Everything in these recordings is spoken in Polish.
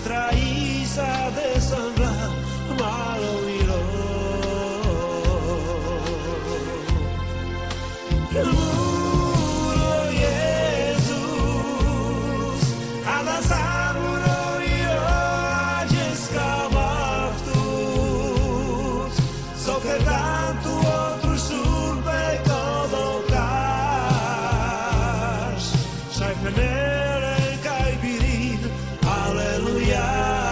traísa deshonrar, malo miró. El muro Jezus, a na samuro miró, dziecka wtórz, so que tanto otro surbe colocasz, szaj penere kaj birin, aleluja.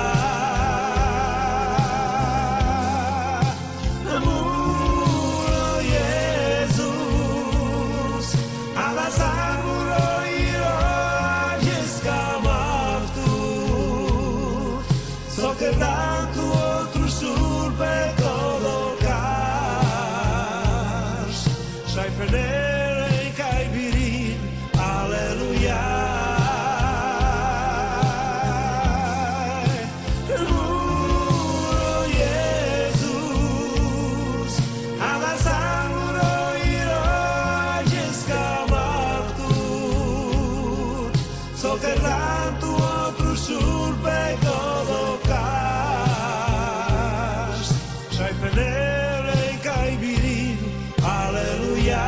Muro Jezus, a na samuro miró, dziecka wtórz, so que tanto otro surbe colocasz, szaj penere kaj birin, aleluja. Muro Jezus, a na samuro miró, dziecka wtórz, so que tanto otro surbe colocasz, szaj penere kaj birin, aleluja.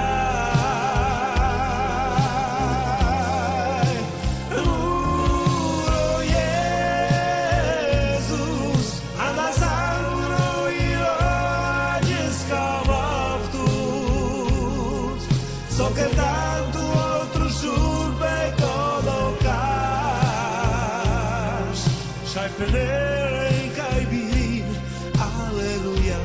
Muro Jezus, a na samuro miró, dziecka wtórz, so que tanto otro surbe colocasz, szaj penere kaj birin, aleluja.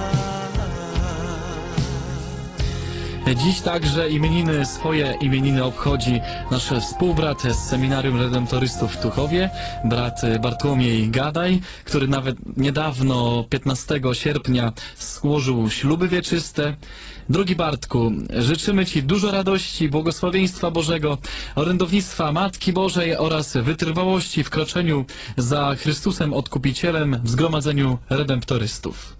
Dziś także swoje imieniny obchodzi nasz współbrat z Seminarium Redemptorystów w Tuchowie, brat Bartłomiej Gadaj, który nawet niedawno, 15 sierpnia, złożył śluby wieczyste. Drogi Bartku, życzymy Ci dużo radości, błogosławieństwa Bożego, orędownictwa Matki Bożej oraz wytrwałości w kroczeniu za Chrystusem Odkupicielem w zgromadzeniu redemptorystów.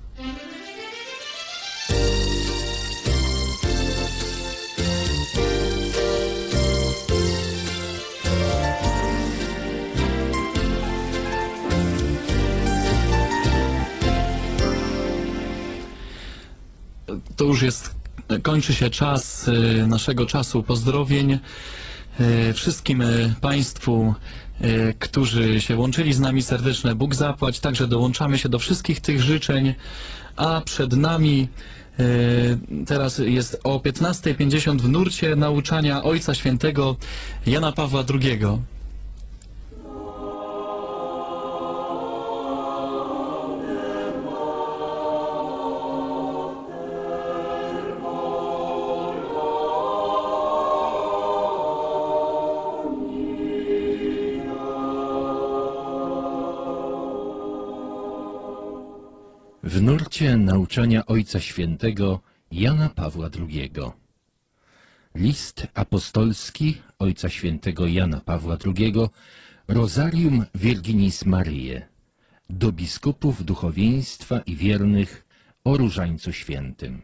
To już kończy się czas naszego czasu pozdrowień. Wszystkim Państwu, którzy się łączyli z nami, serdeczne Bóg zapłać. Także dołączamy się do wszystkich tych życzeń, a przed nami teraz jest o 15:50 w nurcie nauczania Ojca Świętego Jana Pawła II. W nurcie nauczania Ojca Świętego Jana Pawła II. List apostolski Ojca Świętego Jana Pawła II, Rosarium Virginis Mariae, do biskupów duchowieństwa i wiernych o Różańcu Świętym.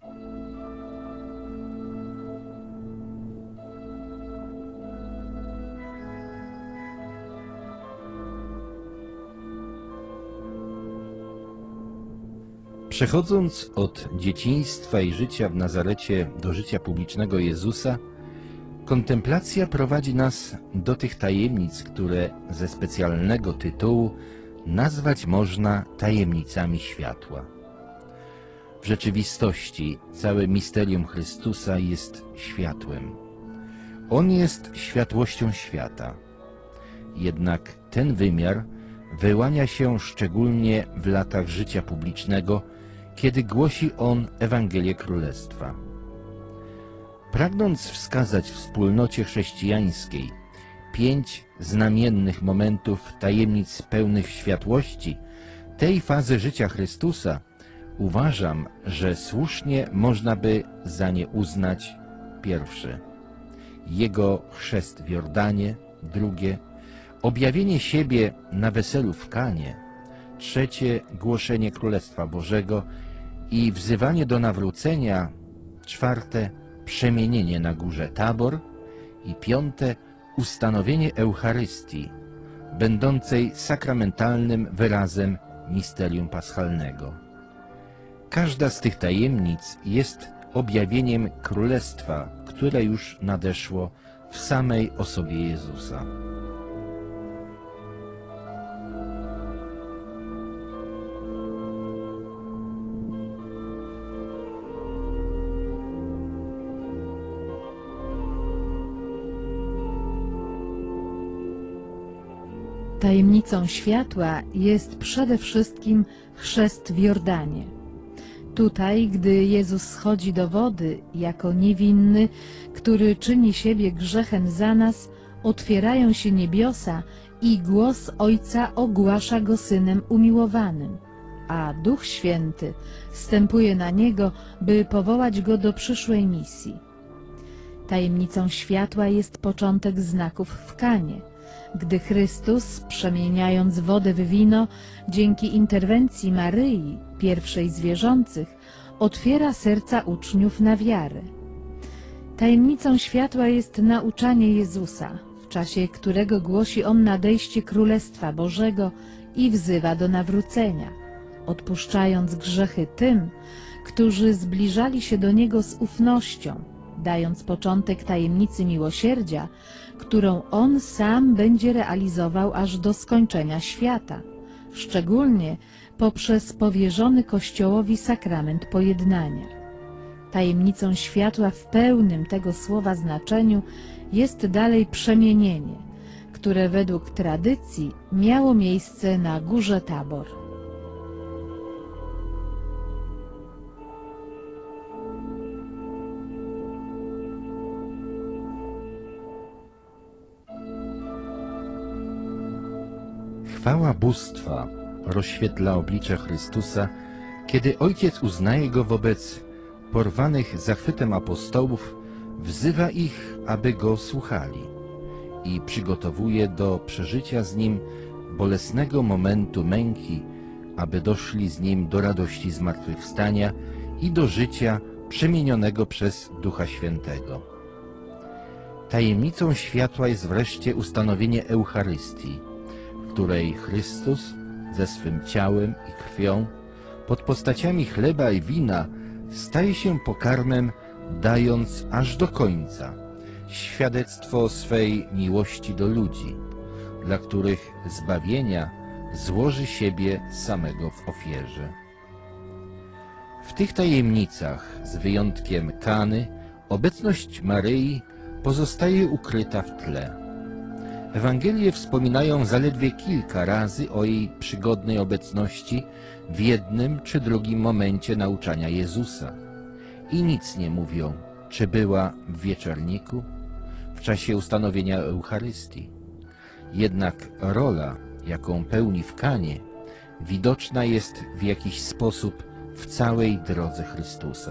Przechodząc od dzieciństwa i życia w Nazarecie do życia publicznego Jezusa, kontemplacja prowadzi nas do tych tajemnic, które ze specjalnego tytułu nazwać można tajemnicami światła. W rzeczywistości całe misterium Chrystusa jest światłem. On jest światłością świata. Jednak ten wymiar wyłania się szczególnie w latach życia publicznego, kiedy głosi on Ewangelię Królestwa. Pragnąc wskazać wspólnocie chrześcijańskiej 5 znamiennych momentów tajemnic pełnych światłości tej fazy życia Chrystusa, uważam, że słusznie można by za nie uznać: pierwsze, Jego chrzest w Jordanie; drugie, objawienie siebie na weselu w Kanie; trzecie, głoszenie Królestwa Bożego i wzywanie do nawrócenia; czwarte, przemienienie na górze Tabor; i piąte, ustanowienie Eucharystii, będącej sakramentalnym wyrazem misterium paschalnego. Każda z tych tajemnic jest objawieniem Królestwa, które już nadeszło w samej osobie Jezusa. Tajemnicą światła jest przede wszystkim chrzest w Jordanie. Tutaj, gdy Jezus schodzi do wody jako niewinny, który czyni siebie grzechem za nas, otwierają się niebiosa i głos Ojca ogłasza Go Synem umiłowanym, a Duch Święty zstępuje na Niego, by powołać Go do przyszłej misji. Tajemnicą światła jest początek znaków w Kanie, gdy Chrystus, przemieniając wodę w wino, dzięki interwencji Maryi, pierwszej z wierzących, otwiera serca uczniów na wiarę. Tajemnicą światła jest nauczanie Jezusa, w czasie którego głosi On nadejście Królestwa Bożego i wzywa do nawrócenia, odpuszczając grzechy tym, którzy zbliżali się do Niego z ufnością, dając początek tajemnicy miłosierdzia, którą On sam będzie realizował aż do skończenia świata, szczególnie poprzez powierzony Kościołowi sakrament pojednania. Tajemnicą światła w pełnym tego słowa znaczeniu jest dalej przemienienie, które według tradycji miało miejsce na górze Tabor. Chwała bóstwa rozświetla oblicze Chrystusa, kiedy Ojciec uznaje Go wobec porwanych zachwytem apostołów, wzywa ich, aby Go słuchali i przygotowuje do przeżycia z Nim bolesnego momentu męki, aby doszli z Nim do radości zmartwychwstania i do życia przemienionego przez Ducha Świętego. Tajemnicą światła jest wreszcie ustanowienie Eucharystii, w której Chrystus ze swym ciałem i krwią pod postaciami chleba i wina staje się pokarmem, dając aż do końca świadectwo swej miłości do ludzi, dla których zbawienia złoży siebie samego w ofierze. W tych tajemnicach, z wyjątkiem Kany, obecność Maryi pozostaje ukryta w tle. Ewangelie wspominają zaledwie kilka razy o jej przygodnej obecności w jednym czy drugim momencie nauczania Jezusa i nic nie mówią, czy była w wieczorniku, w czasie ustanowienia Eucharystii. Jednak rola, jaką pełni w Kanie, widoczna jest w jakiś sposób w całej drodze Chrystusa.